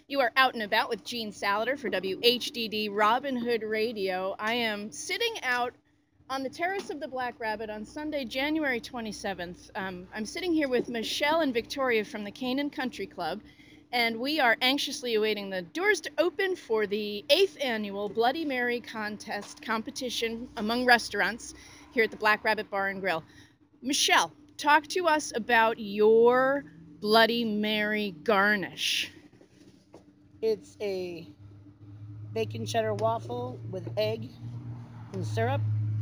You are out and about with Gene Salader for WHDD Robin Hood Radio. I am sitting out on the terrace of the Black Rabbit on Sunday, January 27th. I'm sitting here with Michelle and Victoria from the Canaan Country Club, and we are anxiously awaiting the doors to open for the 8th annual Bloody Mary contest competition among restaurants here at the Black Rabbit Bar and Grill. Michelle, talk to us about your Bloody Mary garnish. It's a bacon cheddar waffle with egg and syrup,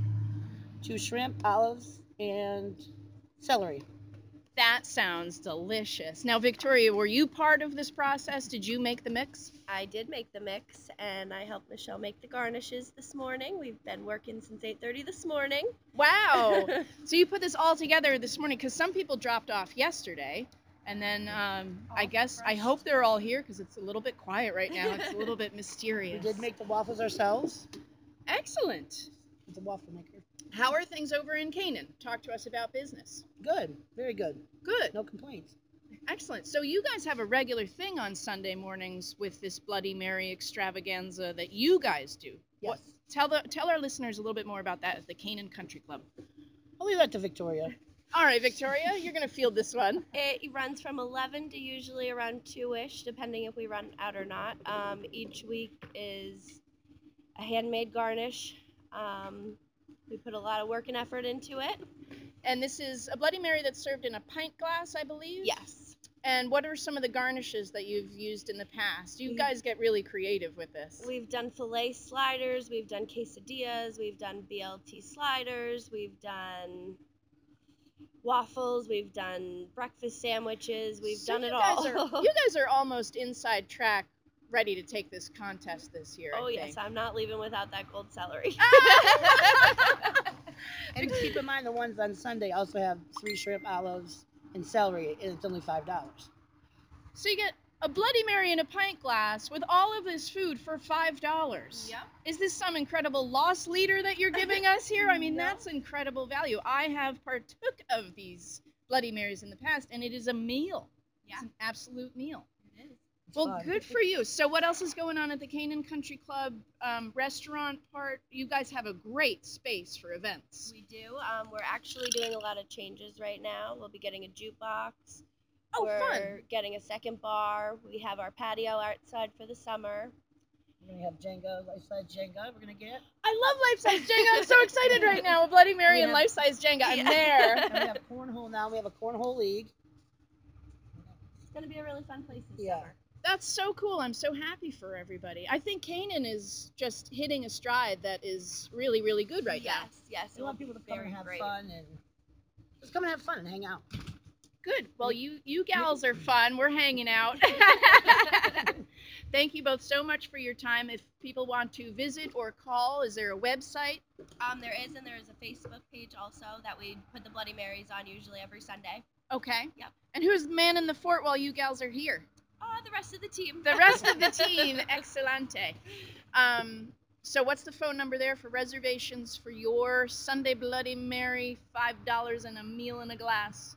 2 shrimp, olives, and celery. That sounds delicious. Now, Victoria, were you part of this process? Did you make the mix? I did make the mix, and I helped Michelle make the garnishes this morning. We've been working since 8:30 this morning. Wow. So you put this all together this morning, because some people dropped off yesterday. And then I hope they're all here, because it's a little bit quiet right now. It's a little bit mysterious. We did make the waffles ourselves. Excellent. With a waffle maker. How are things over in Canaan? Talk to us about business. Good. Very good. Good. No complaints. Excellent. So you guys have a regular thing on Sunday mornings with this Bloody Mary extravaganza that you guys do. Yes. Tell our listeners a little bit more about that at the Canaan Country Club. I'll leave that to Victoria. All right, Victoria, you're going to field this one. It runs from 11 to usually around 2-ish, depending if we run out or not. Each week is a handmade garnish. We put a lot of work and effort into it. And this is a Bloody Mary that's served in a pint glass, I believe? Yes. And what are some of the garnishes that you've used in the past? You guys get really creative with this. We've done filet sliders, we've done quesadillas, we've done BLT sliders, we've done waffles, we've done breakfast sandwiches, we've done it all. You guys are almost inside track, ready to take this contest this year. Oh, yes, I'm not leaving without that gold celery. And keep in mind, the ones on Sunday also have 3 shrimp, olives, and celery, and it's only $5. So you get a Bloody Mary in a pint glass with all of this food for $5. Yep. Is this some incredible loss leader that you're giving us here? I mean, No. That's incredible value. I have partook of these Bloody Marys in the past, and it is a meal. Yeah. It's an absolute meal. It is. Well, fun. good for you. So what else is going on at the Canaan Country Club restaurant part? You guys have a great space for events. We do. We're actually doing a lot of changes right now. We'll be getting a jukebox. Oh, We're fun. getting a second bar. We have our patio outside for the summer. We're going to have Jenga, life-size Jenga. We're going to get. I love life-size Jenga. I'm so excited right now. A Bloody Mary and life-size Jenga. I'm there. And we have cornhole now. We have a cornhole league. It's going to be a really fun place this Yeah. summer. That's so cool. I'm so happy for everybody. I think Canaan is just hitting a stride that is really, really good right now. Yes. We want people to come very and have great. fun and just come and have fun and hang out. Good. Well, you gals are fun. We're hanging out. Thank you both so much for your time. If people want to visit or call, is there a website? There is a Facebook page also that we put the Bloody Marys on usually every Sunday. Okay. Yep. And who's man in the fort while you gals are here? The rest of the team. The rest of the team. Excelente. So what's the phone number there for reservations for your Sunday Bloody Mary, $5 and a meal in a glass?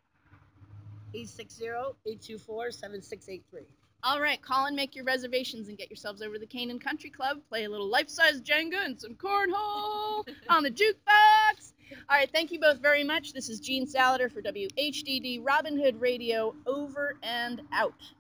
860-824-7683. All right, call and make your reservations and get yourselves over to the Canaan Country Club. Play a little life-size Jenga and some cornhole on the jukebox. All right, thank you both very much. This is Gene Salader for WHDD Robin Hood Radio, over and out.